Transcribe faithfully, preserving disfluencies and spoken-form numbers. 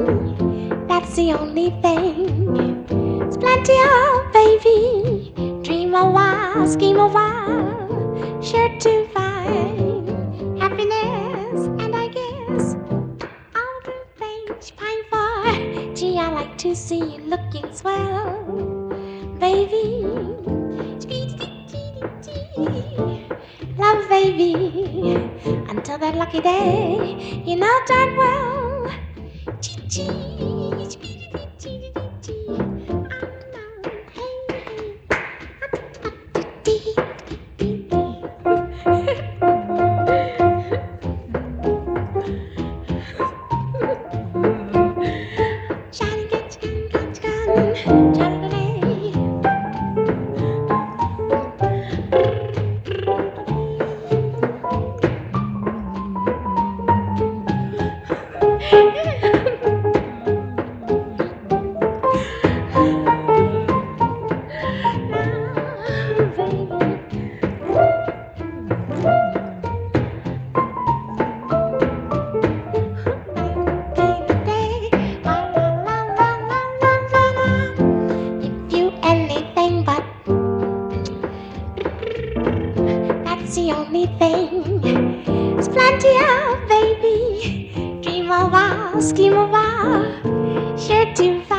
That's the only thing. It's plenty of baby. Dream a while, scheme a while, sure to find happiness. And I guess all the things you pine for. Gee, I like to see you looking swell, baby. Love, baby, until that lucky day, you know darn well. The only thing is plenty of baby. Dream a while, scheme a while, sure to find